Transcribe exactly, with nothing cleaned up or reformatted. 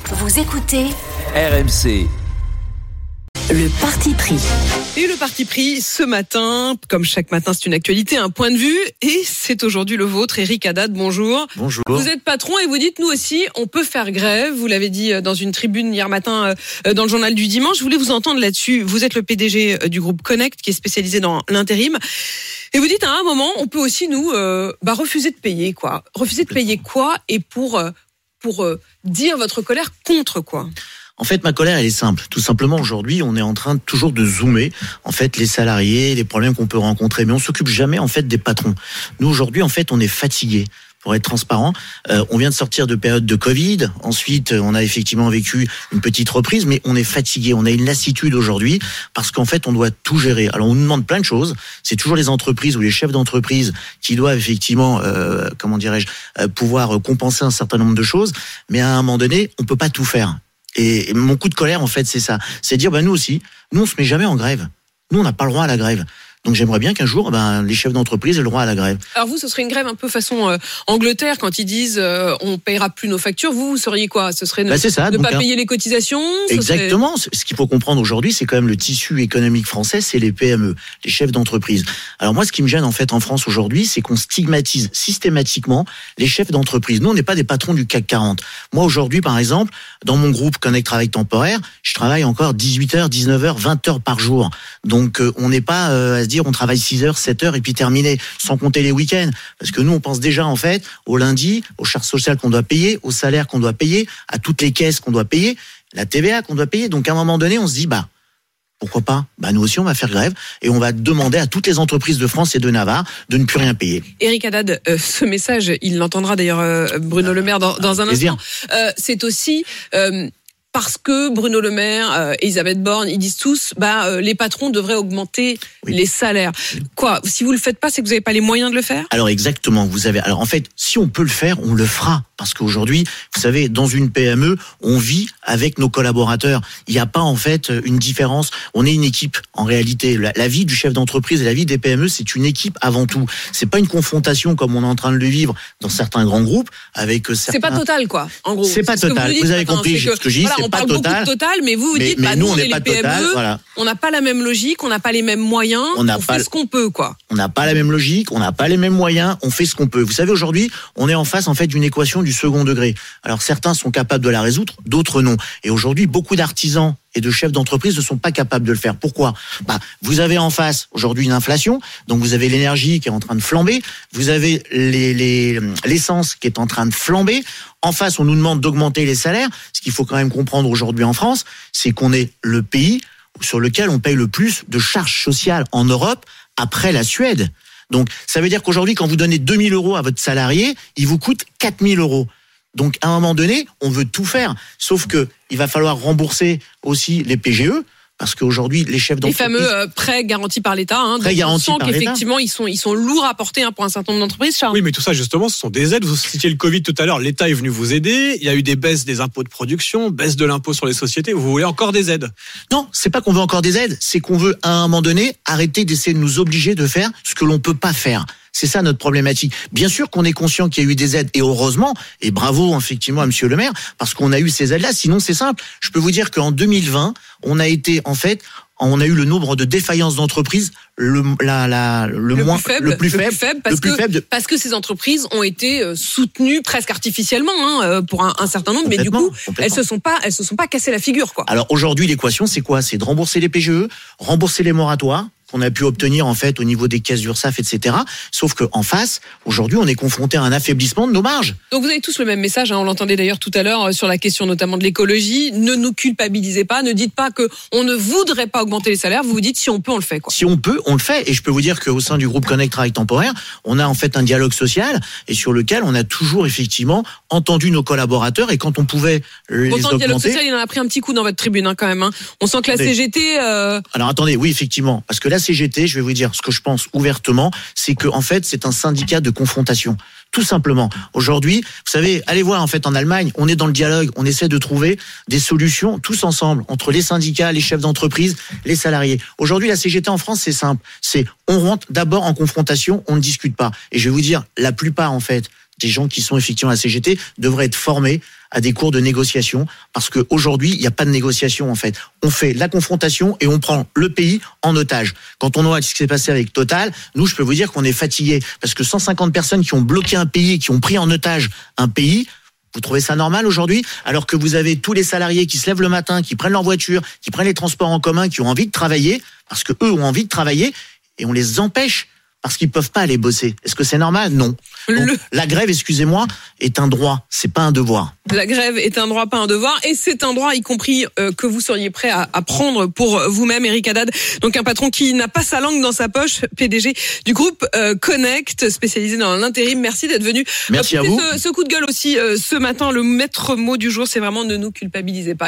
Vous écoutez R M C. Le parti pris. Et le parti pris ce matin, comme chaque matin, c'est une actualité, un point de vue, et c'est aujourd'hui le vôtre. Éric Haddad, bonjour. Bonjour. Vous êtes patron et vous dites, nous aussi, on peut faire grève. Vous l'avez dit dans une tribune hier matin dans le journal du dimanche. Je voulais vous entendre là-dessus. Vous êtes le P D G du groupe Connect, qui est spécialisé dans l'intérim. Et vous dites, à un moment, on peut aussi, nous, euh, bah, refuser de payer, quoi. Refuser de payer quoi et pour, pour euh, dire votre colère contre quoi? En fait, ma colère, elle est simple. Tout simplement, aujourd'hui, on est en train de, toujours de zoomer, en fait, les salariés, les problèmes qu'on peut rencontrer. Mais on s'occupe jamais, en fait, des patrons. Nous, aujourd'hui, en fait, on est fatigués. Pour être transparent, euh, on vient de sortir de période de Covid. Ensuite, on a effectivement vécu une petite reprise, mais on est fatigué. On a une lassitude aujourd'hui parce qu'en fait, on doit tout gérer. Alors, on nous demande plein de choses. C'est toujours les entreprises ou les chefs d'entreprise qui doivent effectivement, euh, comment dirais-je, euh, pouvoir compenser un certain nombre de choses. Mais à un moment donné, on peut pas tout faire. Et mon coup de colère, en fait, c'est ça. C'est dire, bah, nous aussi, nous, on se met jamais en grève. Nous, on n'a pas le droit à la grève. Donc j'aimerais bien qu'un jour, ben, les chefs d'entreprise aient le droit à la grève. Alors vous, ce serait une grève un peu façon euh, Angleterre, quand ils disent euh, on paiera plus nos factures. Vous, vous seriez quoi? Ce serait ne, ben, c'est ça, ne donc, pas hein, payer les cotisations? Exactement. Serait... Ce qu'il faut comprendre aujourd'hui, c'est quand même le tissu économique français, c'est les P M E, les chefs d'entreprise. Alors moi, ce qui me gêne en fait en France aujourd'hui, c'est qu'on stigmatise systématiquement les chefs d'entreprise. Nous, on n'est pas des patrons du C A C quarante. Moi, aujourd'hui, par exemple, dans mon groupe Connect Travail Temporaire, je travaille encore dix-huit heures, dix-neuf heures, vingt heures par jour. Donc euh, on n'est pas euh, à se dire on travaille six heures, sept heures et puis terminé, sans compter les week-ends. Parce que nous, on pense déjà en fait au lundi, aux charges sociales qu'on doit payer, aux salaires qu'on doit payer, à toutes les caisses qu'on doit payer, la T V A qu'on doit payer. Donc à un moment donné, on se dit, bah, pourquoi pas? Bah, nous aussi, on va faire grève et on va demander à toutes les entreprises de France et de Navarre de ne plus rien payer. Éric Haddad, euh, ce message, il l'entendra d'ailleurs euh, Bruno Le Maire dans, dans un instant. Euh, c'est aussi... Euh, Parce que Bruno Le Maire euh, et Elisabeth Borne, ils disent tous, bah euh, les patrons devraient augmenter oui. les salaires. Quoi? Si vous le faites pas, c'est que vous n'avez pas les moyens de le faire? Alors exactement, vous avez. Alors en fait, si on peut le faire, on le fera. Parce qu'aujourd'hui, vous savez, dans une P M E, on vit avec nos collaborateurs. Il n'y a pas en fait une différence. On est une équipe en réalité. La, la vie du chef d'entreprise et la vie des P M E, c'est une équipe avant tout. C'est pas une confrontation comme on est en train de le vivre dans certains grands groupes avec certains. C'est pas total quoi. En gros. C'est pas total. Vous, vous avez compris ce que je dis. Voilà, on pas parle total. beaucoup de total, mais vous vous mais, dites, mais bah, nous, nous, on on n'est est pas les P M E, total, voilà. On n'a pas la même logique, on n'a pas les mêmes moyens, on, on fait ce qu'on peut, quoi. On n'a pas la même logique, on n'a pas les mêmes moyens, on fait ce qu'on peut. Vous savez, aujourd'hui, on est en face, en fait, d'une équation du second degré. Alors, certains sont capables de la résoudre, d'autres non. Et aujourd'hui, beaucoup d'artisans et de chefs d'entreprise ne sont pas capables de le faire. Pourquoi? Bah, vous avez en face, aujourd'hui, une inflation. Donc, vous avez l'énergie qui est en train de flamber. Vous avez les, les, l'essence qui est en train de flamber. En face, on nous demande d'augmenter les salaires. Ce qu'il faut quand même comprendre aujourd'hui en France, c'est qu'on est le pays sur lequel on paye le plus de charges sociales en Europe après la Suède. Donc, ça veut dire qu'aujourd'hui, quand vous donnez deux mille euros à votre salarié, il vous coûte quatre mille euros. Donc, à un moment donné, on veut tout faire. Sauf que il va falloir rembourser aussi les P G E. Parce qu'aujourd'hui, les chefs d'entreprise... Les fameux euh, prêts garantis par l'État. Hein, prêts garantis par l'État. Qu'effectivement, ils sont, ils sont lourds à porter hein, pour un certain nombre d'entreprises, Charles. Oui, mais tout ça, justement, ce sont des aides. Vous citiez le Covid tout à l'heure. L'État est venu vous aider. Il y a eu des baisses des impôts de production, baisse de l'impôt sur les sociétés. Vous voulez encore des aides? Non, c'est pas qu'on veut encore des aides. C'est qu'on veut, à un moment donné, arrêter d'essayer de nous obliger de faire ce que l'on peut pas faire. C'est ça notre problématique. Bien sûr qu'on est conscient qu'il y a eu des aides, et heureusement, et bravo effectivement à Monsieur le Maire, parce qu'on a eu ces aides-là. Sinon, c'est simple. Je peux vous dire qu'en deux mille vingt, on a été en fait... on a eu le nombre de défaillances d'entreprises le, la, la, le, le moins, plus faible, le plus faible, le plus faible, parce, le plus que, faible de... parce que ces entreprises ont été soutenues presque artificiellement hein, pour un, un certain nombre, mais du coup, elles se sont pas, elles se sont pas cassées la figure, quoi. Alors aujourd'hui, l'équation, c'est quoi? C'est de rembourser les P G E, rembourser les moratoires qu'on a pu obtenir en fait au niveau des caisses d'URSSAF, et cetera. Sauf que en face, aujourd'hui, on est confronté à un affaiblissement de nos marges. Donc vous avez tous le même message, hein, on l'entendait d'ailleurs tout à l'heure sur la question notamment de l'écologie. Ne nous culpabilisez pas, ne dites pas que on ne voudrait pas augmenter les salaires. Vous vous dites si on peut, on le fait, quoi. Si on peut, on le fait. Et je peux vous dire qu'au sein du groupe Connect Travail Temporaire, on a en fait un dialogue social et sur lequel on a toujours effectivement entendu nos collaborateurs, et quand on pouvait les Autant augmenter. Le dialogue social, il en a pris un petit coup dans votre tribune hein, quand même. Hein. On sent que la attendez. C G T. Euh... Alors attendez, oui effectivement, parce que la C G T, je vais vous dire ce que je pense ouvertement, c'est que en fait c'est un syndicat de confrontation. Tout simplement. Aujourd'hui, vous savez, allez voir en fait en Allemagne, on est dans le dialogue, on essaie de trouver des solutions tous ensemble entre les syndicats, les chefs d'entreprise, les salariés. Aujourd'hui, la C G T en France, c'est simple, c'est on rentre d'abord en confrontation, on ne discute pas. Et je vais vous dire, la plupart en fait des gens qui sont effectivement à la C G T devraient être formés à des cours de négociation, parce qu'aujourd'hui, il n'y a pas de négociation en fait. On fait la confrontation et on prend le pays en otage. Quand on voit ce qui s'est passé avec Total, nous, je peux vous dire qu'on est fatigués, parce que cent cinquante personnes qui ont bloqué un pays et qui ont pris en otage un pays, vous trouvez ça normal aujourd'hui? Alors que vous avez tous les salariés qui se lèvent le matin, qui prennent leur voiture, qui prennent les transports en commun, qui ont envie de travailler, parce que eux ont envie de travailler, et on les empêche parce qu'ils peuvent pas aller bosser. Est-ce que c'est normal? Non. Donc, Le... La grève, excusez-moi, est un droit, c'est pas un devoir. La grève est un droit, pas un devoir, et c'est un droit, y compris euh, que vous seriez prêt à, à prendre pour vous-même, Eric Haddad. Donc un patron qui n'a pas sa langue dans sa poche, P D G du groupe euh, Connect, spécialisé dans l'intérim. Merci d'être venu. Merci à vous. Ce, ce coup de gueule aussi euh, ce matin, le maître mot du jour, c'est vraiment ne nous culpabilisez pas.